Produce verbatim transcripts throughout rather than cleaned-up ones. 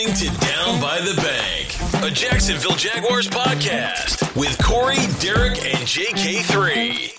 listening to Down by the Bank, a Jacksonville Jaguars podcast with Corey, Derek, and J K three.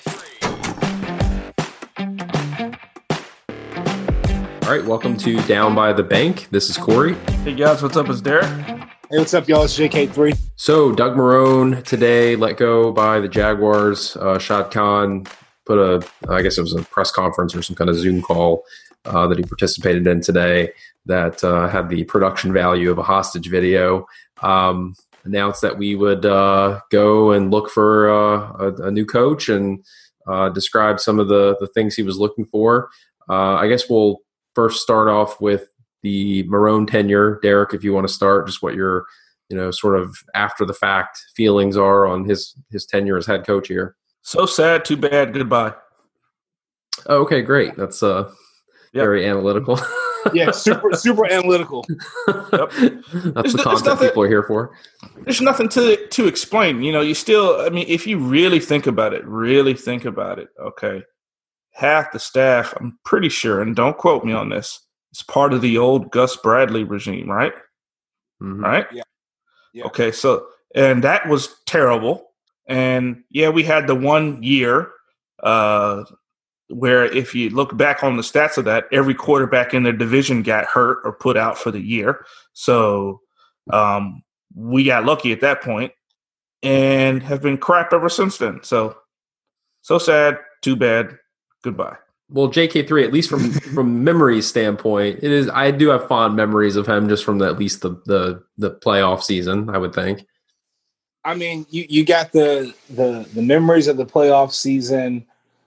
All right, welcome to Down by the Bank. This is Corey. Hey guys, what's up? It's Derek. Hey, what's up, y'all? It's J K three. So Doug Marrone today let go by the Jaguars. Uh, Shad Khan put a, I guess it was a press conference or some kind of Zoom call uh, that he participated in today that uh, had the production value of a hostage video. Um, announced that we would uh, go and look for uh, a, a new coach and uh, describe some of the, the things he was looking for. Uh, I guess we'll first start off with the Marrone tenure. Derek, if you want to start, just what your, you know, sort of after the fact feelings are on his, his tenure as head coach here. So sad, too bad, goodbye. Oh, okay, great. That's uh, yep. very analytical. Yeah, super super analytical. Yep. That's there's the no, content nothing, people are here for. There's nothing to to explain. You know, you still, I mean, if you really think about it, really think about it, okay, half the staff, I'm pretty sure, and don't quote me on this, is part of the old Gus Bradley regime, right? Mm-hmm. Right? Yeah. yeah. Okay, so, and that was terrible. And, yeah, we had the one year uh, where if you look back on the stats of that, every quarterback in the division got hurt or put out for the year. So um, we got lucky at that point and have been crap ever since then. So, so sad, too bad, goodbye. Well, J K three, at least from from memory standpoint, it is. I do have fond memories of him just from the, at least the, the the playoff season, I would think. I mean, you, you got the, the the memories of the playoff season.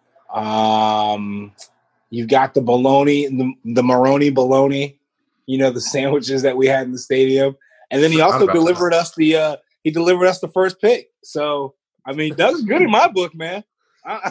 Um, you've got the bologna, the, the Marrone bologna, you know, the sandwiches that we had in the stadium. And then he also delivered that. us the uh, he delivered us the first pick. So, I mean, Doug's good in my book, man. I,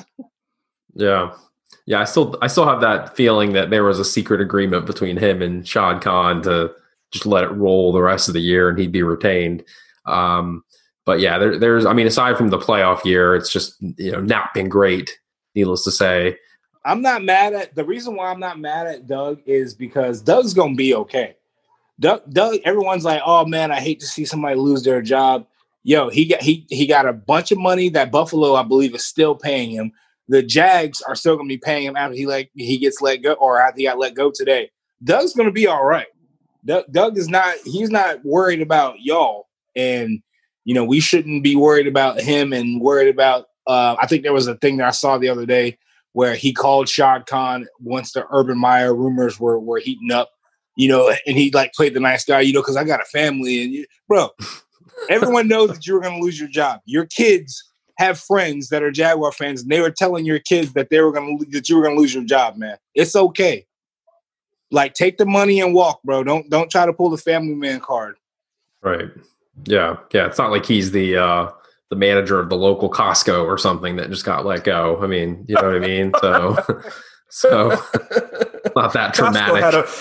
yeah. Yeah, I still I still have that feeling that there was a secret agreement between him and Shad Khan to just let it roll the rest of the year and he'd be retained. Um, but yeah, there, there's I mean, aside from the playoff year, it's just, you know, not been great, needless to say. I'm not mad at the reason why I'm not mad at Doug is because Doug's gonna be okay. Doug, Doug, everyone's like, oh man, I hate to see somebody lose their job. Yo, he got he he got a bunch of money that Buffalo, I believe, is still paying him. The Jags are still going to be paying him after he like he gets let go or after he got let go today. Doug's going to be all right. Doug, Doug is not – he's not worried about y'all. And, you know, we shouldn't be worried about him and worried about uh, – I think there was a thing that I saw the other day where he called Shad Khan once the Urban Meyer rumors were, were heating up, you know, and he, like, played the nice guy, you know, because I got a family. And you, bro, everyone knows that you're going to lose your job. Your kids – have friends that are Jaguar fans, and they were telling your kids that they were going to that you were going to lose your job, man. It's okay. Like, take the money and walk, bro. Don't don't try to pull the family man card. Right. Yeah. Yeah. It's not like he's the uh, the manager of the local Costco or something that just got let go. I mean, you know what I mean? So, so not that traumatic.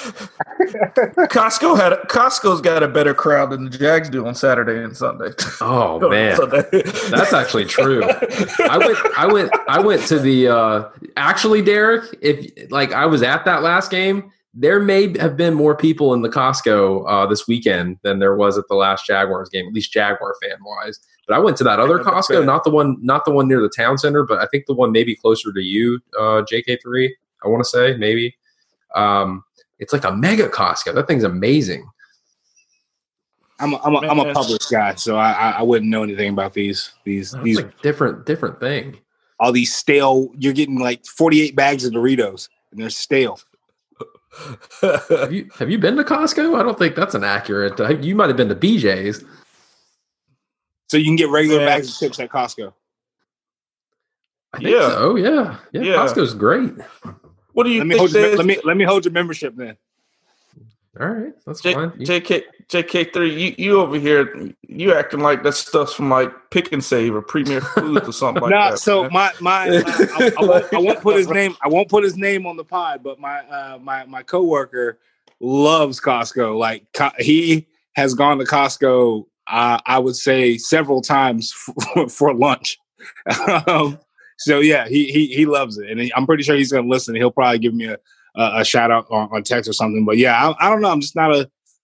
Costco had a, Costco had a, Costco's got a better crowd than the Jags do on Saturday and Sunday. Oh man, that's actually true. I went, I went, I went to the. Uh, actually, Derek, if like I was at that last game, there may have been more people in the Costco uh, this weekend than there was at the last Jaguars game, at least Jaguar fan wise. But I went to that other Costco, not the one, not the one near the town center, but I think the one maybe closer to you, uh, J K three. I want to say maybe. Um, it's like a mega Costco. That thing's amazing. I'm a, I'm a, I'm a Publix guy, so I, I wouldn't know anything about these these That's these like different different thing. All these stale. You're getting like forty-eight bags of Doritos, and they're stale. have you have you been to Costco? I don't think that's an accurate. Uh, you might have been to B J's. So you can get regular yeah. bags of chips at Costco. I think yeah. so. Yeah. yeah, yeah. Costco's great. What do you let me think? Hold your, let me let me hold your membership then. All right, that's J- fine. J K J K three, you, you over here, you acting like that stuff's from like Pick and Save or Premier Foods or something like nah, that. So man. my my uh, I, I, won't, I won't put his name. I won't put his name on the pod, but my uh, my my coworker loves Costco. Like co- he has gone to Costco. Uh, I would say several times for, for lunch. um, So yeah, he he he loves it, and he, I'm pretty sure he's gonna listen. He'll probably give me a a, a shout out on, on text or something. But yeah, I, I don't know. I'm just not a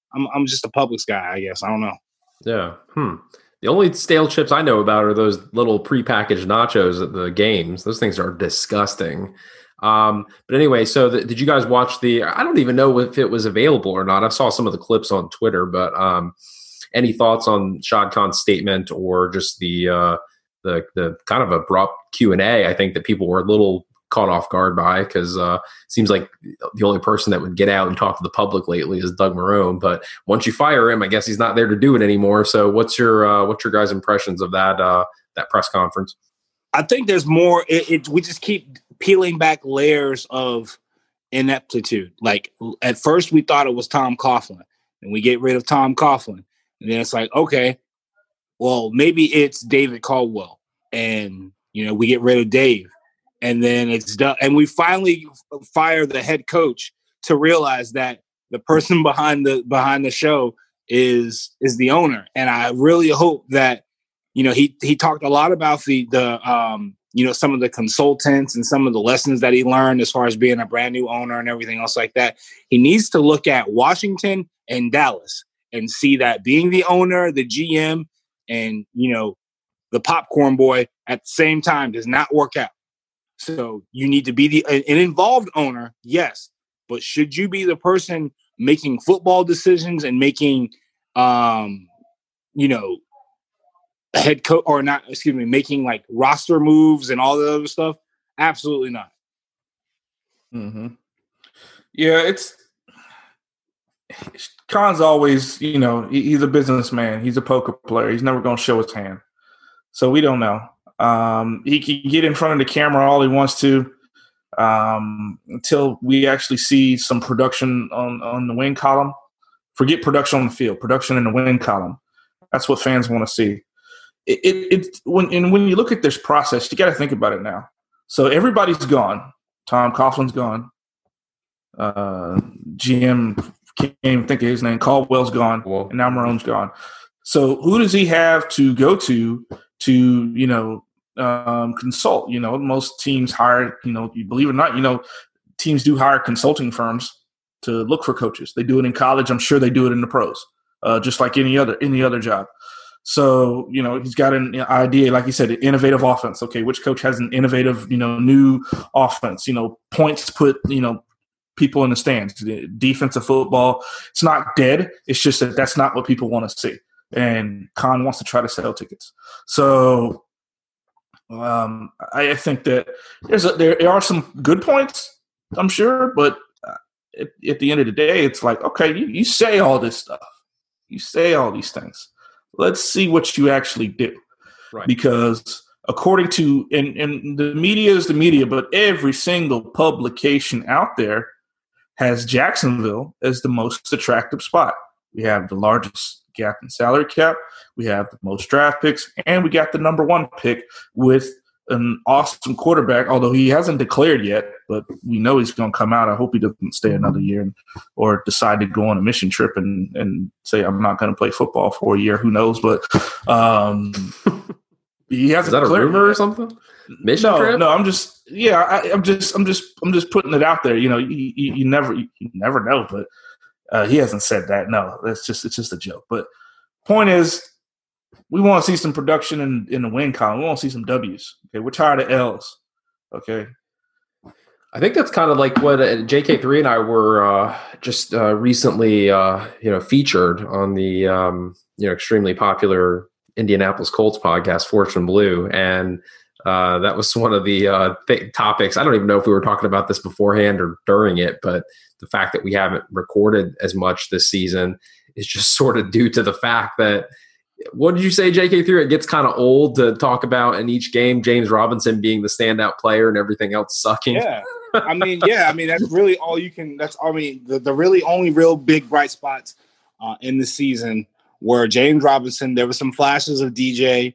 I'm I'm just a Publix guy, I guess. I don't know. Yeah. Hmm. The only stale chips I know about are those little prepackaged nachos at the games. Those things are disgusting. Um, but anyway, so the, did you guys watch the? I don't even know if it was available or not. I saw some of the clips on Twitter, but um, any thoughts on Shad Khan's statement or just the uh, the the kind of abrupt Q and A? I think that people were a little caught off guard by because uh, it seems like the only person that would get out and talk to the public lately is Doug Marrone. But once you fire him, I guess he's not there to do it anymore. So what's your uh, what's your guys' impressions of that uh, that press conference? I think there's more. It, it we just keep peeling back layers of ineptitude. Like at first we thought it was Tom Coughlin, and we get rid of Tom Coughlin, and then it's like, okay, well maybe it's David Caldwell, and you know we get rid of Dave, and then it's done, and we finally fire the head coach to realize that the person behind the behind the show is is the owner, and I really hope that. You know, he he talked a lot about the the um, you know, some of the consultants and some of the lessons that he learned as far as being a brand new owner and everything else like that. He needs to look at Washington and Dallas and see that being the owner, the G M, and you know, the popcorn boy at the same time does not work out. So you need to be the an involved owner, yes, but should you be the person making football decisions and making um, you know. head coach or not, excuse me, making like roster moves and all the other stuff? Absolutely not. Mm-hmm. Yeah, it's Khan's always, you know, he, he's a businessman. He's a poker player. He's never going to show his hand. So we don't know. Um, he can get in front of the camera all he wants to um, until we actually see some production on, on the win column. Forget production on the field, production in the win column. That's what fans want to see. It, it, it when and when you look at this process, you got to think about it now. So everybody's gone. Tom Coughlin's gone. Uh, G M can't even think of his name. Caldwell's gone, Whoa. and now Marrone's gone. So who does he have to go to to you know um, consult? You know, most teams hire. You know, you believe it or not, you know, teams do hire consulting firms to look for coaches. They do it in college. I'm sure they do it in the pros, uh, just like any other any other job. So, you know, he's got an idea, like you said, an innovative offense. Okay, which coach has an innovative, you know, new offense? You know, points to put, you know, people in the stands. Defensive football, it's not dead. It's just that that's not what people want to see. And Khan wants to try to sell tickets. So um, I think that there's a, there are some good points, I'm sure, but at, at the end of the day, it's like, okay, you, you say all this stuff. You say all these things. Let's see what you actually do. Right. Because according to, and, and the media is the media, but every single publication out there has Jacksonville as the most attractive spot. We have the largest gap in salary cap. We have the most draft picks, and we got the number one pick with an awesome quarterback, although he hasn't declared yet, but we know he's going to come out. I hope he doesn't stay another year and, or decide to go on a mission trip and, and say, I'm not going to play football for a year. Who knows? But um, he hasn't. Is that a rumor yet. Or something? Mission no, trip? No, I'm just, yeah, I, I'm just, I'm just, I'm just putting it out there. You know, you, you, you never, you never know, but uh, he hasn't said that. No, that's just, it's just a joke. But point is, we want to see some production in, in the win column. We want to see some W's. Okay, we're tired of L's. Okay. I think that's kind of like what uh, J K three and I were uh, just uh, recently, uh, you know, featured on the um, you know extremely popular Indianapolis Colts podcast, Fortune Blue, and uh, that was one of the uh, th- topics. I don't even know if we were talking about this beforehand or during it, but the fact that we haven't recorded as much this season is just sort of due to the fact that. What did you say, J K three? It gets kind of old to talk about in each game, James Robinson being the standout player and everything else sucking. Yeah. I mean, yeah, I mean, that's really all you can – that's I mean, the, the really only real big bright spots uh, in the season were James Robinson. There were some flashes of D J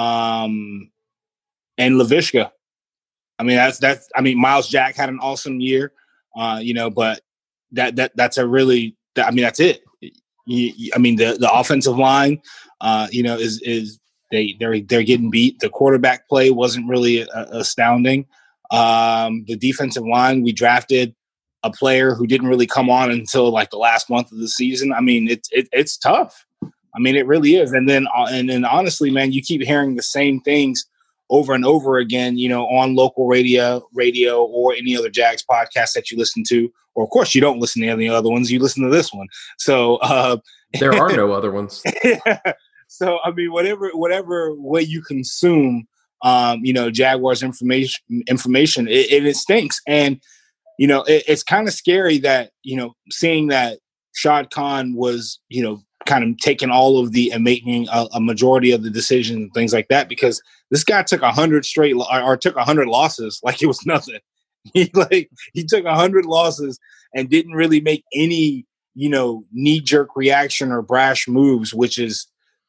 um, and Laviska. I mean, that's – that's. I mean, Miles Jack had an awesome year, uh, you know, but that that that's a really – I mean, that's it. You, you, I mean, the, the offensive line – Uh, you know, is is they they're they're getting beat. The quarterback play wasn't really uh, astounding. Um, the defensive line we drafted a player who didn't really come on until like the last month of the season. I mean, it's it, it's tough. I mean, it really is. And then uh, and then honestly, man, you keep hearing the same things over and over again, you know, on local radio, radio or any other Jags podcast that you listen to. Or of course, you don't listen to any other ones. You listen to this one. So uh, there are no other ones. So I mean, whatever whatever way you consume, um, you know, Jaguars information information, it, it, it stinks. And you know, it, it's kind of scary that, you know, seeing that Shad Khan was, you know, kind of taking all of the and making a, a majority of the decisions and things like that, because this guy took a hundred straight or, or took a hundred losses like it was nothing. He like he took a hundred losses and didn't really make any, you know, knee jerk reaction or brash moves, which is,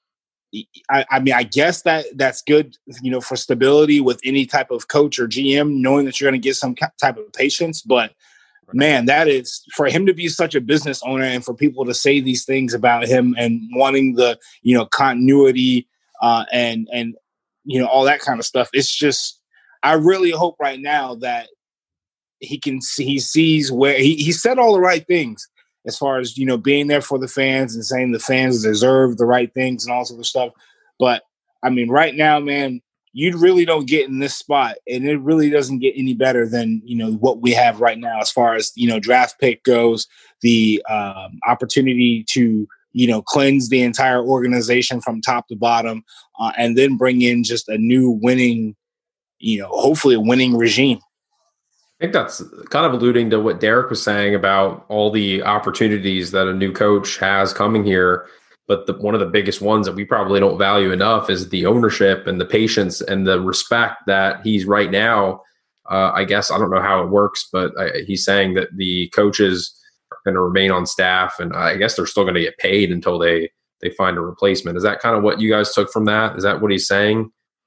I, I mean, I guess that that's good, you know, for stability with any type of coach or G M, knowing that you're going to get some type of patience. But man, that is for him to be such a business owner and for people to say these things about him and wanting the, you know, continuity uh, and, and, you know, all that kind of stuff. It's just, I really hope right now that he can see, he sees where he, he said all the right things, as far as, you know, being there for the fans and saying the fans deserve the right things and all sort of stuff. But, I mean, right now, man, you really don't get in this spot, and it really doesn't get any better than, you know, what we have right now as far as, you know, draft pick goes, the um, opportunity to, you know, cleanse the entire organization from top to bottom uh, and then bring in just a new winning, you know, hopefully a winning regime. I think that's kind of alluding to what Derek was saying about all the opportunities that a new coach has coming here. But the, one of the biggest ones that we probably don't value enough is the ownership and the patience and the respect that he's right now. Uh, I guess I don't know how it works, but I, he's saying that the coaches are going to remain on staff, and I guess they're still going to get paid until they, they find a replacement. Is that kind of what you guys took from that? Is that what he's saying?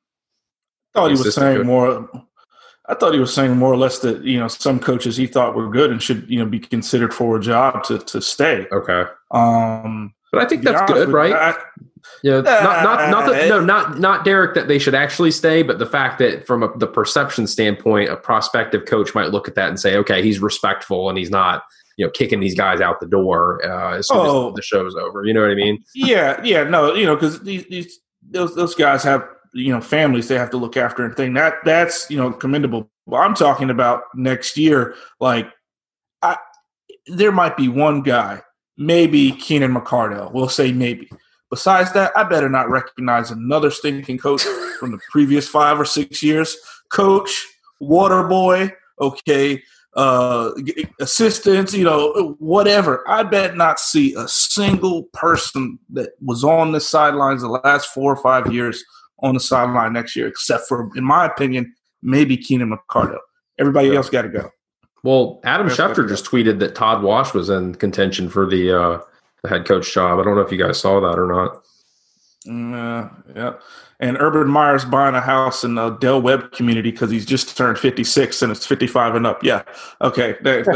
I thought he was saying coach? more – I thought he was saying more or less that, you know, some coaches he thought were good and should, you know, be considered for a job to, to stay. Okay. Um, but I think that's good, right? I, yeah. Not, not, not, the, no, not, not Derek, that they should actually stay, but the fact that from a, the perception standpoint, a prospective coach might look at that and say, okay, he's respectful and he's not, you know, kicking these guys out the door uh, as soon oh, as the show's over. You know what I mean? Yeah. Yeah. No, you know, because these, these, those, those guys have, you know, families they have to look after and thing that that's, you know, commendable. Well, I'm talking about next year. Like, I, there might be one guy, maybe Keenan McCardell. We'll say maybe. Besides that, I better not recognize another stinking coach from the previous five or six years. Coach, water boy, okay, uh, assistants, you know, whatever. I bet not see a single person that was on the sidelines the last four or five years on the sideline next year, except for, in my opinion, maybe Keenan McCardell. Everybody yeah. else got to go. Well, Adam Schefter just tweeted that Todd Wash was in contention for the, uh, the head coach job. I don't know if you guys saw that or not. Uh, yeah. And Urban Meyer's buying a house in the Del Webb community because he's just turned fifty-six and it's fifty-five and up. Yeah. Okay. That,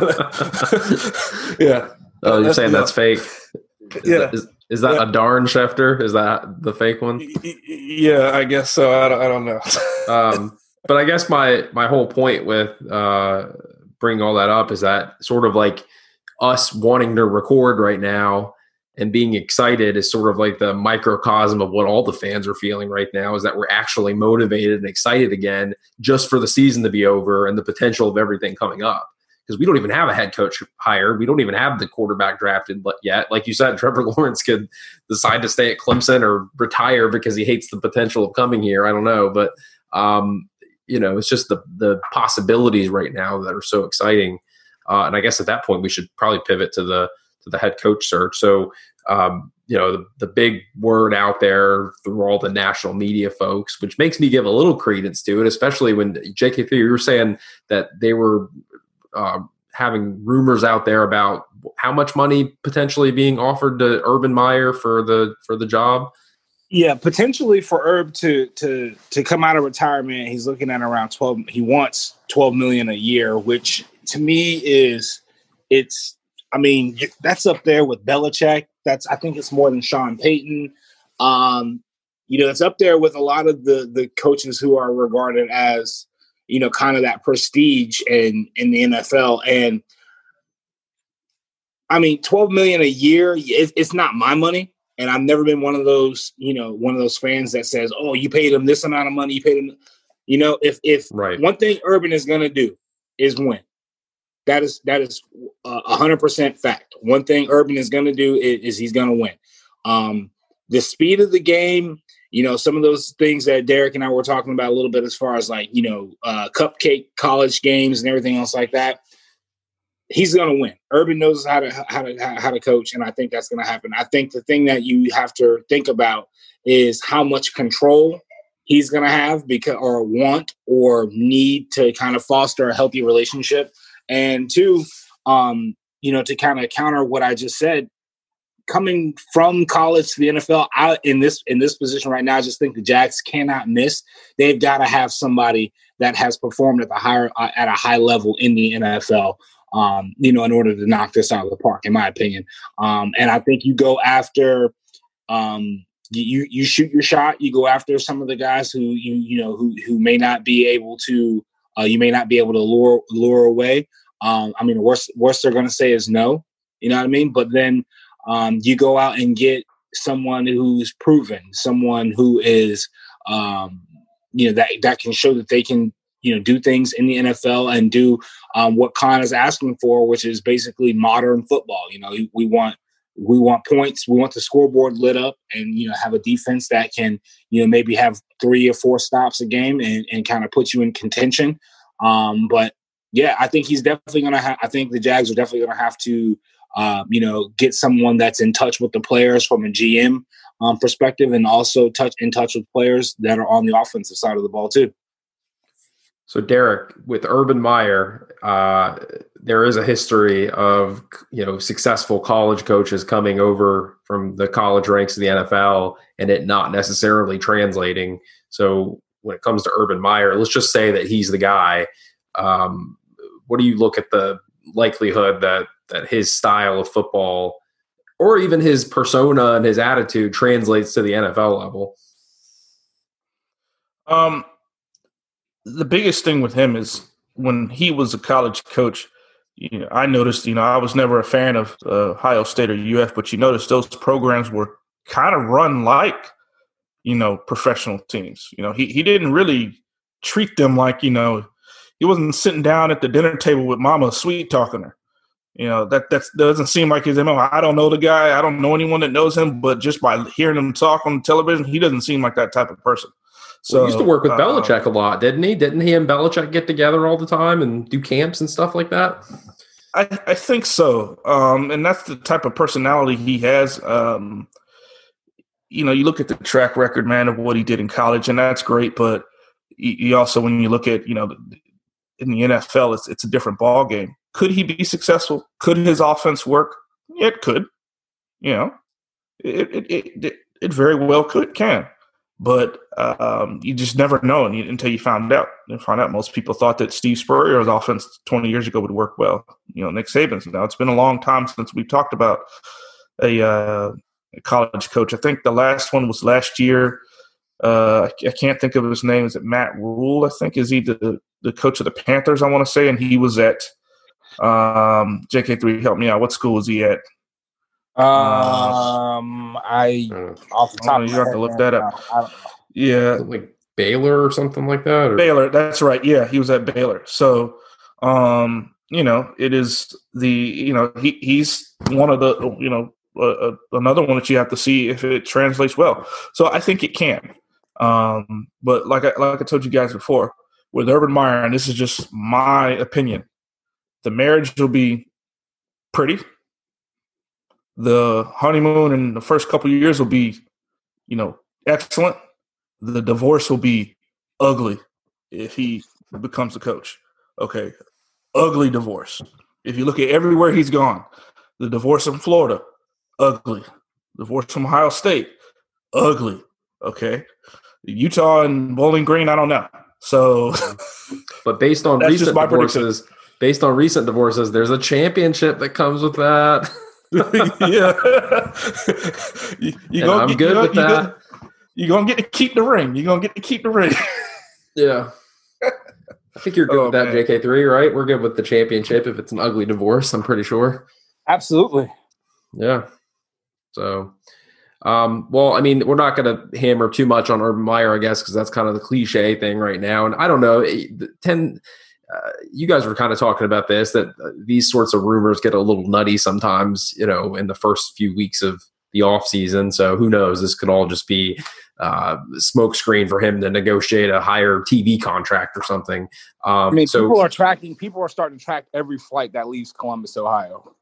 that, yeah. Oh, you're saying that's fake? Is yeah. That, is, Is that yeah. a darn Schefter? Is that the fake one? Yeah, I guess so. I don't, I don't know. um, but I guess my my whole point with uh, bringing all that up is that sort of like us wanting to record right now and being excited is sort of like the microcosm of what all the fans are feeling right now, is that we're actually motivated and excited again just for the season to be over and the potential of everything coming up. Because we don't even have a head coach hired. We don't even have the quarterback drafted yet. Like you said, Trevor Lawrence could decide to stay at Clemson or retire because he hates the potential of coming here. I don't know. But, um, you know, it's just the the possibilities right now that are so exciting. Uh, and I guess at that point, we should probably pivot to the to the head coach search. So, um, you know, the, the big word out there through all the national media folks, which makes me give a little credence to it, especially when J K three, you were saying that they were – Uh, having rumors out there about how much money potentially being offered to Urban Meyer for the for the job. Yeah, potentially for Herb to to to come out of retirement, he's looking at around twelve. He wants twelve million a year, which to me is it's. I mean, that's up there with Belichick. That's I think it's more than Sean Payton. Um, you know, it's up there with a lot of the the coaches who are regarded as, you know, kind of that prestige in, in the N F L. And I mean, twelve million dollars a year, it, it's not my money. And I've never been one of those, you know, one of those fans that says, oh, you paid him this amount of money, you paid him. You know, if if right. one thing Urban is going to do is win. That is that is a hundred percent fact. One thing Urban is going to do is, is he's going to win. Um, the speed of the game, you know, some of those things that Derek and I were talking about a little bit as far as like, you know, uh, cupcake college games and everything else like that. He's going to win. Urban knows how to how to how to coach, and I think that's going to happen. I think the thing that you have to think about is how much control he's going to have because or want or need to kind of foster a healthy relationship. And two, um, you know, to kind of counter what I just said, coming from college to the N F L, I, in this in this position right now, I just think the Jags cannot miss. They've got to have somebody that has performed at the higher uh, at a high level in the N F L. Um, you know, in order to knock this out of the park, in my opinion. Um, and I think you go after, um, you you shoot your shot. You go after some of the guys who you you know who who may not be able to, uh, you may not be able to lure lure away. Um, I mean, the worst worst they're going to say is no. You know what I mean? But then um, you go out and get someone who's proven, someone who is, um, you know, that that can show that they can, you know, do things in the N F L and do um, what Khan is asking for, which is basically modern football. You know, we want we want points, we want the scoreboard lit up, and you know, have a defense that can, you know, maybe have three or four stops a game and, and kind of put you in contention. Um, but yeah, I think he's definitely going to have. I think the Jags are definitely going to have to, uh, you know, get someone that's in touch with the players from a G M um, perspective, and also touch in touch with players that are on the offensive side of the ball too. So, Derek, with Urban Meyer, uh, there is a history of, you know, successful college coaches coming over from the college ranks of the N F L and it not necessarily translating. So when it comes to Urban Meyer, let's just say that he's the guy. Um, what do you look at the likelihood that that his style of football or even his persona and his attitude translates to the N F L level? Um. The biggest thing with him is when he was a college coach, you know, I noticed, you know, I was never a fan of uh, Ohio State or U F, but you notice those programs were kind of run like, you know, professional teams. You know, he, he didn't really treat them like, you know, he wasn't sitting down at the dinner table with mama sweet talking her. You know, that that's, doesn't seem like his M O. I don't know the guy. I don't know anyone that knows him, but just by hearing him talk on television, he doesn't seem like that type of person. So well, he used to work with uh, Belichick a lot, didn't he? Didn't he and Belichick get together all the time and do camps and stuff like that? I, I think so. Um, and that's the type of personality he has. Um, you know, you look at the track record, man, of what he did in college, and that's great. But you, you also, when you look at, you know, in the N F L, it's, it's a different ball game. Could he be successful? Could his offense work? Yeah, it could. You know, it it it, it, it very well could, can. But um, you just never know until you found out. You find out most people thought that Steve Spurrier's offense twenty years ago would work well. You know, Nick Saban's. Now, it's been a long time since we talked about a, uh, a college coach. I think the last one was last year. Uh, I can't think of his name. Is it Matt Rule? I think is he the, the coach of the Panthers, I want to say. And he was at um, J K three, help me out. What school was he at? Um, I off the top, oh, you have to look that up. I don't know. Yeah, like Baylor or something like that. Or? Baylor, that's right. Yeah, he was at Baylor. So, um, you know, it is the you know he he's one of the you know uh, another one that you have to see if it translates well. So I think it can. Um, but like I like I told you guys before, with Urban Meyer, and this is just my opinion, the marriage will be pretty. The honeymoon and the first couple of years will be, you know, excellent. The divorce will be ugly if he becomes the coach. Okay, ugly divorce. If you look at everywhere he's gone, the divorce in Florida, ugly. Divorce from Ohio State, ugly. Okay, Utah and Bowling Green, I don't know. So, but based on recent divorces, based on recent divorces, there's a championship that comes with that. yeah, you, you gonna I'm get, good you with you that. Gonna, you're gonna get to keep the ring. You're gonna get to keep the ring. Yeah, I think you're good Oh, with that, man. J K three, right? We're good with the championship if it's an ugly divorce. I'm pretty sure. Absolutely. Yeah. So, um, well, I mean, we're not going to hammer too much on Urban Meyer, I guess, because that's kind of the cliche thing right now. And I don't know, ten. Uh, you guys were kind of talking about this, that uh, these sorts of rumors get a little nutty sometimes, you know, in the first few weeks of the off season. So who knows? This could all just be uh, smoke screen for him to negotiate a higher T V contract or something. Um, I mean, so people are tracking. People are starting to track every flight that leaves Columbus, Ohio.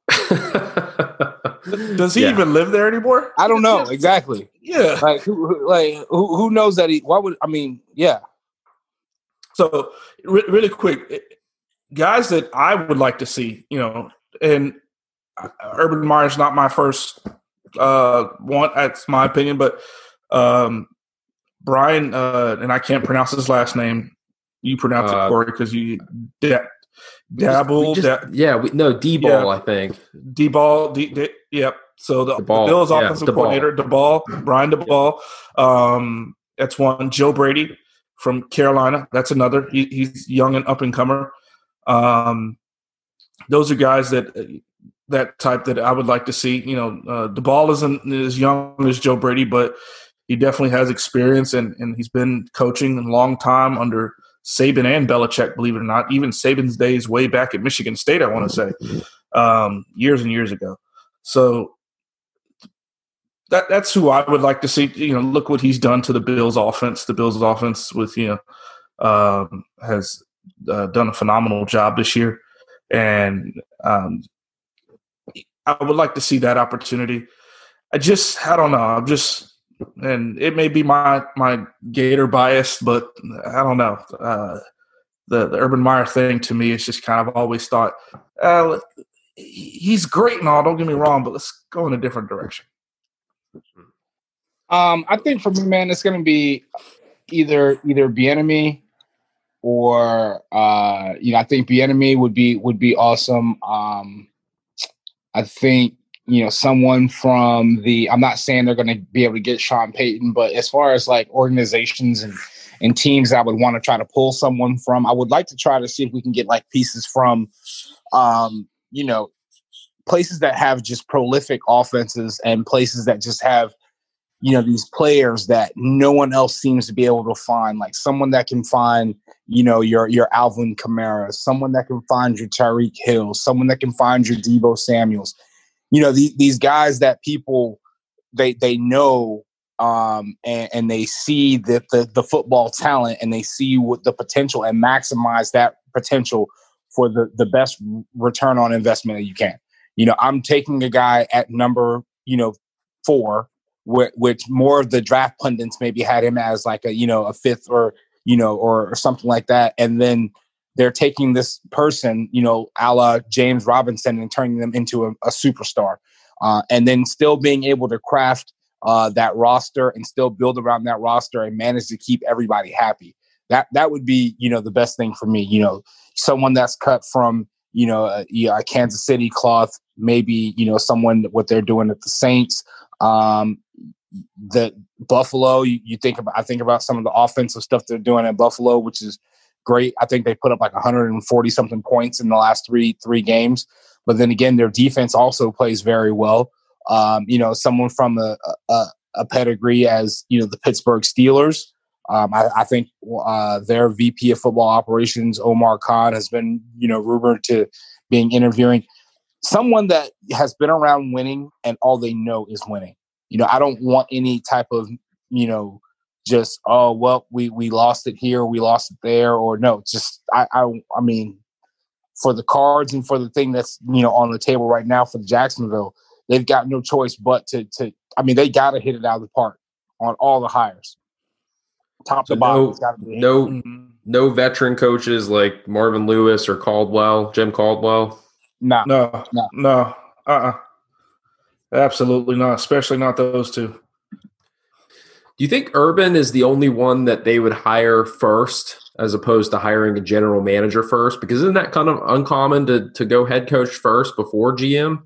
Does he yeah. even live there anymore? I don't know exactly. Yeah, like who, like who, who knows that he? Why would I mean? Yeah. So re- really quick, guys that I would like to see, you know, and Urban Meyer is not my first uh, one. That's my opinion, but um, Brian, uh, and I can't pronounce his last name. You pronounce uh, it, Corey, because you da- dabble. Just, da- yeah, we, no, D-ball, yeah. I think. D-ball, D, D, yep. So the, the, the Bills yeah, offensive coordinator, DeBall, Brian DeBall. Um, that's one. Joe Brady from Carolina. That's another. He, he's young and up and comer. Um, those are guys that that type that I would like to see. You know, uh, DeBall isn't as young as Joe Brady, but he definitely has experience, and, and he's been coaching a long time under Saban and Belichick, believe it or not. Even Saban's days way back at Michigan State, I want to say, um, years and years ago. So that that's who I would like to see. You know, look what he's done to the Bills' offense. The Bills' offense with you know um, has uh, done a phenomenal job this year, and um, I would like to see that opportunity. I just I don't know. I'm just and it may be my my Gator bias, but I don't know. Uh, the the Urban Meyer thing to me is just kind of always thought uh, he's great and all. Don't get me wrong, but let's go in a different direction. Um, I think for me, man, it's going to be either either Bieniemy or uh, you know, I think Bieniemy would be would be awesome. Um, I think you know someone from the. I'm not saying they're going to be able to get Sean Payton, but as far as like organizations and and teams, I would want to try to pull someone from. I would like to try to see if we can get like pieces from, um, you know, places that have just prolific offenses and places that just have. You know, these players that no one else seems to be able to find, like someone that can find, you know, your your Alvin Kamara, someone that can find your Tyreek Hill, someone that can find your Deebo Samuels. You know, the, these guys that people they they know um, and, and they see the, the the football talent and they see what the potential and maximize that potential for the the best return on investment that you can. You know, I'm taking a guy at number, you know, four. Which more of the draft pundits maybe had him as like a, you know, a fifth or, you know, or, or something like that. And then they're taking this person, you know, a la James Robinson and turning them into a, a superstar. Uh, and then still being able to craft uh, that roster and still build around that roster and manage to keep everybody happy. That that would be, you know, the best thing for me. You know, someone that's cut from, you know, a, a Kansas City cloth, maybe, you know, someone, what they're doing at the Saints. Um, the Buffalo, you, you think about, I think about some of the offensive stuff they're doing at Buffalo, which is great. I think they put up like one hundred forty something points in the last three, three games. But then again, their defense also plays very well. Um, you know, someone from a, a, a pedigree as, you know, the Pittsburgh Steelers. Um, I, I think uh, their V P of football operations, Omar Khan, has been, you know, rumored to being interviewing. Someone that has been around winning and all they know is winning. You know, I don't want any type of, you know, just, oh, well, we, we lost it here, we lost it there, or no, just, I, I, I mean, for the cards and for the thing that's, you know, on the table right now for Jacksonville, they've got no choice but to, to I mean, they got to hit it out of the park on all the hires. Top so to bottom. No, no, mm-hmm. no veteran coaches like Marvin Lewis or Caldwell, Jim Caldwell. No, no, no, no. Uh-uh. Absolutely not, especially not those two. Do you think Urban is the only one that they would hire first as opposed to hiring a general manager first? Because isn't that kind of uncommon to, to go head coach first before G M?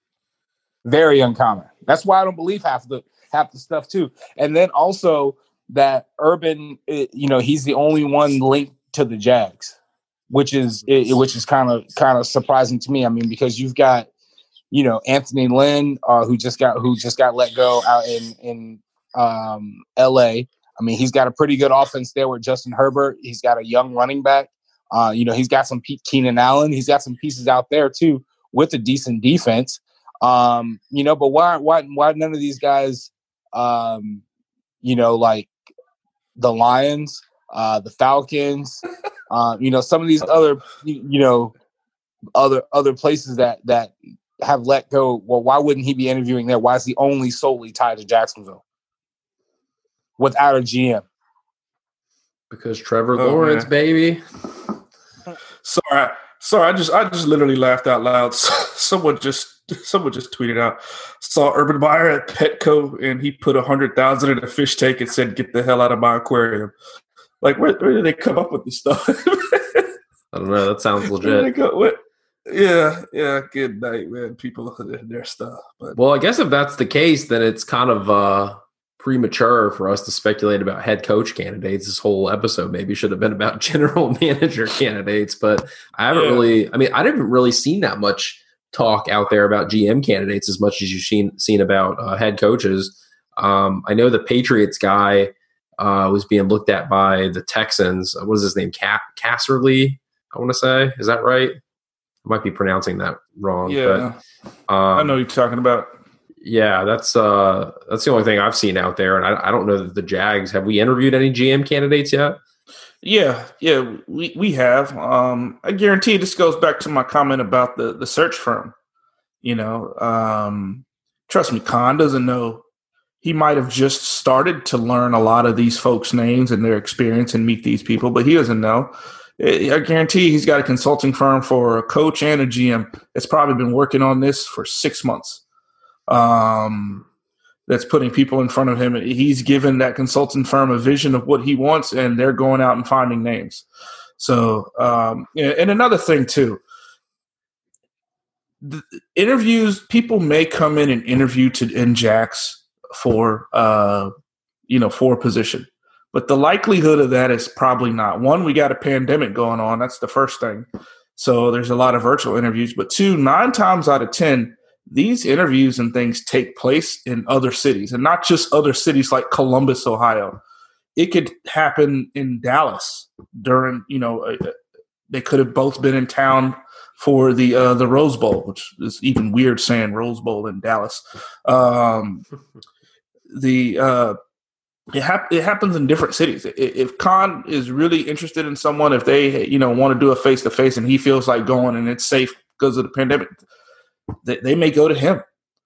Very uncommon. That's why I don't believe half the half the stuff too. And then also that Urban, you know, he's the only one linked to the Jags, which is which is kind of kind of surprising to me. I mean, because you've got you know, Anthony Lynn, uh, who just got who just got let go out in in um, L A. I mean, he's got a pretty good offense there with Justin Herbert. He's got a young running back. Uh, you know, he's got some P- Keenan Allen. He's got some pieces out there too with a decent defense. Um, you know, but why why why none of these guys, um, you know, like the Lions, uh, the Falcons, uh, you know, some of these other, you, you know, other other places that that have let go. Well, why wouldn't he be interviewing there? Why is he only solely tied to Jacksonville without a G M? Because Trevor Oh, Lawrence, man. baby. Sorry, sorry. I just, I just literally laughed out loud. Someone just, someone just tweeted out. Saw Urban Meyer at Petco, and he put a hundred thousand in a fish tank and said, "Get the hell out of my aquarium." Like, where, where did they come up with this stuff? I don't know. That sounds Where did they legit. go? What? Yeah, yeah. Good night, man. People and their stuff, but Well, I guess if that's the case, then it's kind of uh, premature for us to speculate about head coach candidates. This whole episode maybe should have been about general manager candidates, but I haven't Yeah. really. I mean, I haven't really seen that much talk out there about G M candidates as much as you've seen seen about uh, head coaches. Um, I know the Patriots guy uh, was being looked at by the Texans. What is his name? Cap Casserly, I want to say. Is that right? I might be pronouncing that wrong. yeah, But, um, I know what you're talking about. yeah, that's uh, that's the only thing I've seen out there, and I, I don't know that the Jags have we interviewed any G M candidates yet. Yeah, yeah, we, we have. Um, I guarantee this goes back to my comment about the, the search firm. You know, um, trust me, Khan doesn't know. He might have just started to learn a lot of these folks' names and their experience and meet these people, but he doesn't know. I guarantee he's got a consulting firm for a coach and a G M that's probably been working on this for six months. Um, that's putting people in front of him. He's given that consulting firm a vision of what he wants, and they're going out and finding names. So, um, and another thing too, the interviews, people may come in and interview to in Jax for, uh, you know, for a position. But the likelihood of that is probably not. One, we got a pandemic going on. That's the first thing. So there's a lot of virtual interviews. But two, nine times out of ten, these interviews and things take place in other cities, and not just other cities like Columbus, Ohio. It could happen in Dallas during, you know, uh, they could have both been in town for the uh, the Rose Bowl, which is even weird saying Rose Bowl in Dallas. Um, the uh, It, hap- it happens in different cities. If Khan is really interested in someone, if they, you know, want to do a face-to-face and he feels like going and it's safe because of the pandemic, they, they may go to him.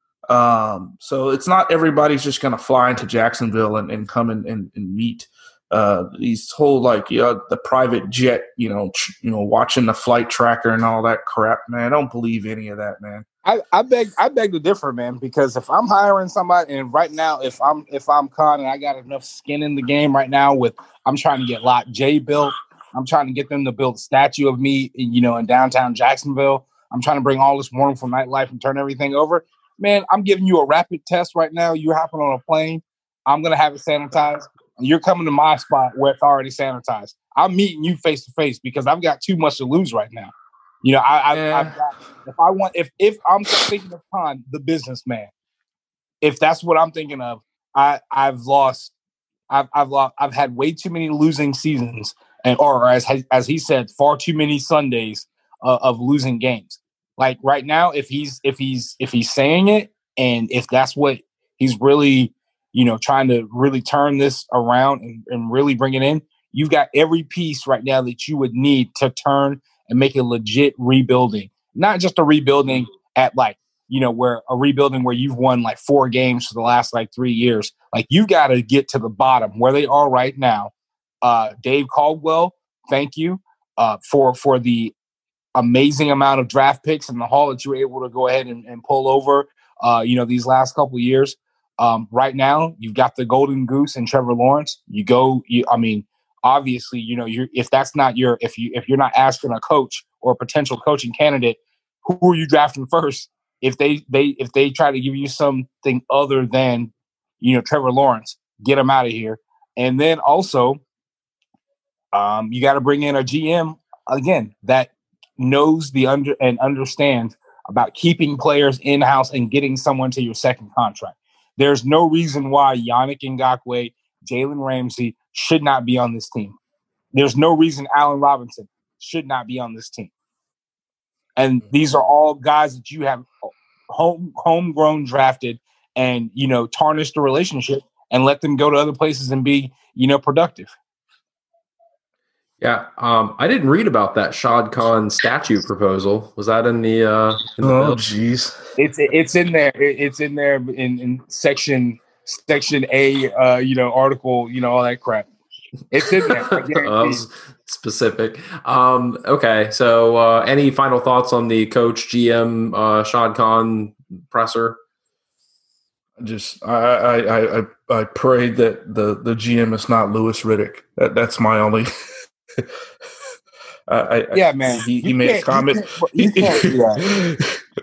Um, so it's not everybody's just going to fly into Jacksonville and, and come and, and, and meet. Uh, these whole, like, you know, the private jet, you know, tr- you know, watching the flight tracker and all that crap, man. I don't believe any of that, man. I, I beg I beg to differ, man, because if I'm hiring somebody, and right now if I'm if I'm Khan and I got enough skin in the game right now with I'm trying to get Lot J built, I'm trying to get them to build a statue of me, you know, in downtown Jacksonville. I'm trying to bring all this wonderful nightlife and turn everything over. Man, I'm giving you a rapid test right now. You're hopping on a plane. I'm gonna have it sanitized. And you're coming to my spot where it's already sanitized. I'm meeting you face to face because I've got too much to lose right now. You know, I, I, Yeah. I've got, if I want, if if I'm thinking of Khan, the businessman, if that's what I'm thinking of, I I've lost, I've I've lost, I've had way too many losing seasons, and or as as he said, far too many Sundays uh, of losing games. Like right now, if he's if he's if he's saying it, and if that's what he's really, you know, trying to really turn this around and, and really bring it in, you've got every piece right now that you would need to turn and make a legit rebuilding, not just a rebuilding at like, you know, where a rebuilding where you've won like four games for the last like three years. Like you got to get to the bottom where they are right now. Uh, Dave Caldwell, thank you uh, for for the amazing amount of draft picks in the haul that you were able to go ahead and, and pull over, uh, you know, these last couple of years. Um, right now, you've got the golden goose and Trevor Lawrence. You go, you, I mean, obviously, you know, you're, if that's not your, if you, if you're not asking a coach or a potential coaching candidate, who are you drafting first? If they, they, if they try to give you something other than, you know, Trevor Lawrence, get him out of here. And then also, um, you got to bring in a G M again that knows the under and understands about keeping players in-house and getting someone to your second contract. There's no reason why Yannick Ngakoue, Jalen Ramsey should not be on this team. There's no reason Allen Robinson should not be on this team. And these are all guys that you have home homegrown drafted and, you know, tarnish the relationship and let them go to other places and be, you know, productive. Yeah, um, I didn't read about that Shad Khan statue proposal. Was that in the? Uh, in the oh, jeez, it's it's in there. It's in there in, in section section A. Uh, you know, article. You know, all that crap. It's in there. I guarantee. Specific. Um, okay, so uh, any final thoughts on the coach G M uh, Shad Khan presser? Just I I I I pray that the the G M is not Louis Riddick. That that's my only. I, I, yeah, man. He, he made a comment. You can't, you can't do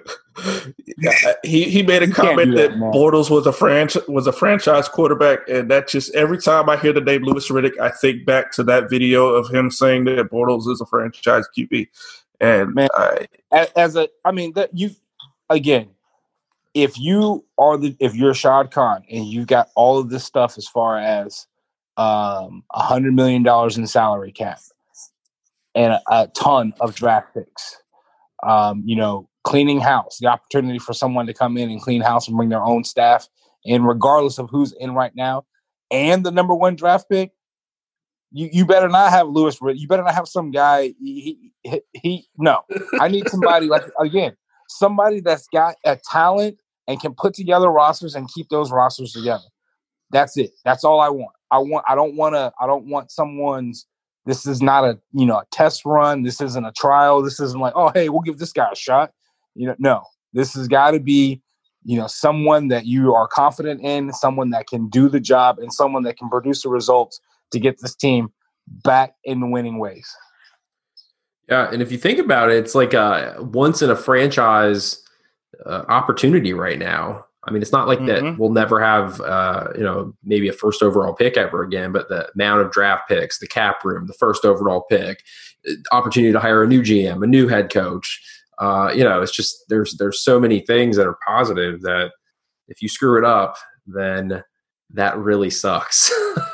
that. he he made a comment that, that Bortles was a franchise was a franchise quarterback, and that just every time I hear the name Louis Riddick, I think back to that video of him saying that Bortles is a franchise Q B. And man, I, as a, I mean, that you again, if you are the if you're Shad Khan and you've got all of this stuff as far as um a hundred million dollars in salary cap and a, a ton of draft picks, um, you know, cleaning house, the opportunity for someone to come in and clean house and bring their own staff, and regardless of who's in right now, and the number one draft pick, you, you better not have Louis Riddick. You better not have some guy. He, he, he no, I need somebody like again, somebody that's got a talent and can put together rosters and keep those rosters together. That's it. That's all I want. I want. I don't want to. I don't want someone's. This is not a you know a test run. This isn't a trial. This isn't like, oh hey, we'll give this guy a shot. You know, no. This has got to be, you know, someone that you are confident in, someone that can do the job, and someone that can produce the results to get this team back in the winning ways. Yeah, and if you think about it, it's like a once in a franchise uh, opportunity right now. I mean, it's not like mm-hmm. that we'll never have, uh, you know, maybe a first overall pick ever again, but the amount of draft picks, the cap room, the first overall pick, opportunity to hire a new G M, a new head coach. Uh, you know, it's just there's there's so many things that are positive that if you screw it up, then that really sucks.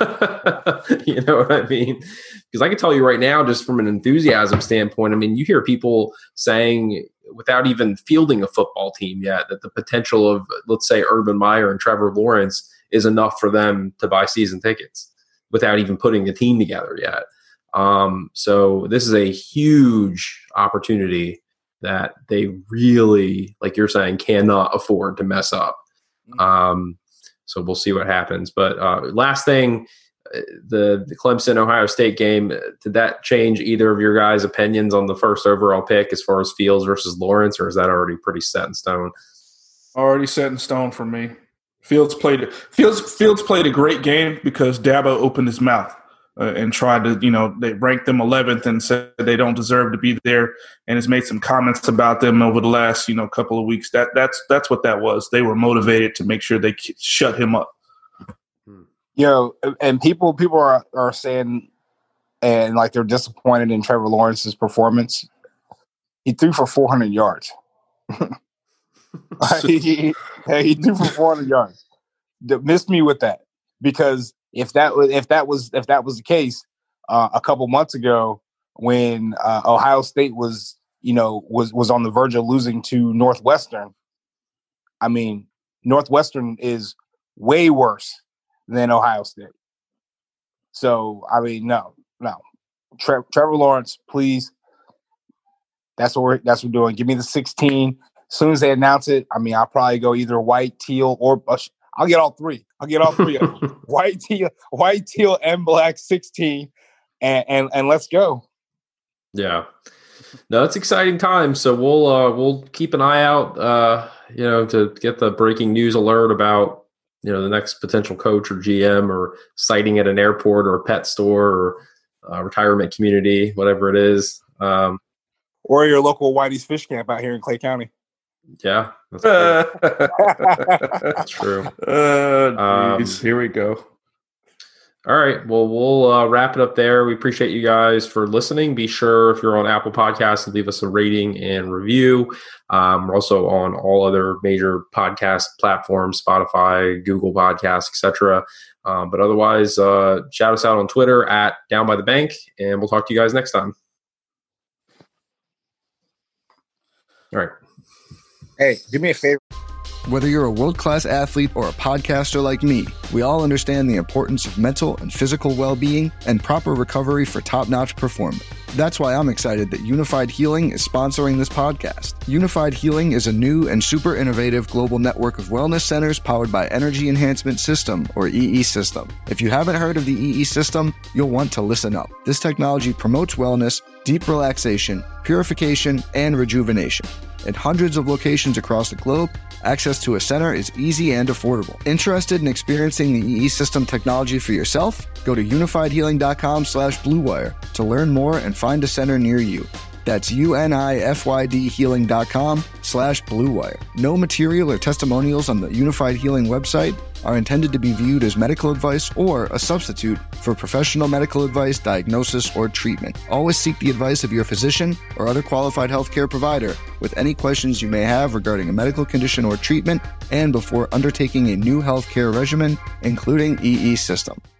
You know what I mean? Because I can tell you right now, just from an enthusiasm standpoint, I mean, you hear people saying without even fielding a football team yet that the potential of, let's say, Urban Meyer and Trevor Lawrence is enough for them to buy season tickets without even putting the team together yet. Um, so this is a huge opportunity that they really, like you're saying, cannot afford to mess up. Um, so we'll see what happens. But uh, last thing, the, the Clemson-Ohio State game, did that change either of your guys' opinions on the first overall pick as far as Fields versus Lawrence, or is that already pretty set in stone? Already set in stone for me. Fields played Fields Fields played a great game because Dabo opened his mouth uh, and tried to, you know, they ranked them eleventh and said they don't deserve to be there, and has made some comments about them over the last, you know, couple of weeks. That that's that's what that was. They were motivated to make sure they shut him up. You know, and people people are, are saying, and like they're disappointed in Trevor Lawrence's performance. He threw for four hundred yards. he, he, he threw for four hundred yards. Missed me with that, because if that was if that was if that was the case, uh, a couple months ago when uh, Ohio State was you know was was on the verge of losing to Northwestern. I mean, Northwestern is way worse than Ohio State. So, I mean, no, no. Tre- Trevor Lawrence, please. That's what we're that's what we're doing. Give me the sixteen. As soon as they announce it, I mean, I'll probably go either white, teal, or uh, I'll get all three. I'll get all three of them. White, teal, white, teal, and black sixteen, and and, and let's go. Yeah. No, it's exciting times. So we'll uh, we'll keep an eye out, uh, you know, to get the breaking news alert about, you know, the next potential coach or G M or sighting at an airport or a pet store or a retirement community, whatever it is. Um, or your local Whitey's Fish Camp out here in Clay County. Yeah, that's, that's true. Uh, geez, um, here we go. All right. Well, we'll uh, wrap it up there. We appreciate you guys for listening. Be sure, if you're on Apple Podcasts, to leave us a rating and review. Um, we're also on all other major podcast platforms, Spotify, Google Podcasts, et cetera. Um, but otherwise, uh, shout us out on Twitter at Down by the Bank, and we'll talk to you guys next time. All right. Hey, do me a favor. Whether you're a world-class athlete or a podcaster like me, we all understand the importance of mental and physical well-being and proper recovery for top-notch performance. That's why I'm excited that Unified Healing is sponsoring this podcast. Unified Healing is a new and super innovative global network of wellness centers powered by Energy Enhancement System, or E E System. If you haven't heard of the E E System, you'll want to listen up. This technology promotes wellness, deep relaxation, purification, and rejuvenation. At hundreds of locations across the globe, access to a center is easy and affordable. Interested in experiencing the E E System technology for yourself? Go to unified healing dot com slash blue wire to learn more and find a center near you. That's U-N-I-F-Y-D healing dot com slash blue wire. No material or testimonials on the Unified Healing website are intended to be viewed as medical advice or a substitute for professional medical advice, diagnosis, or treatment. Always seek the advice of your physician or other qualified healthcare provider with any questions you may have regarding a medical condition or treatment and before undertaking a new healthcare regimen, including E E System.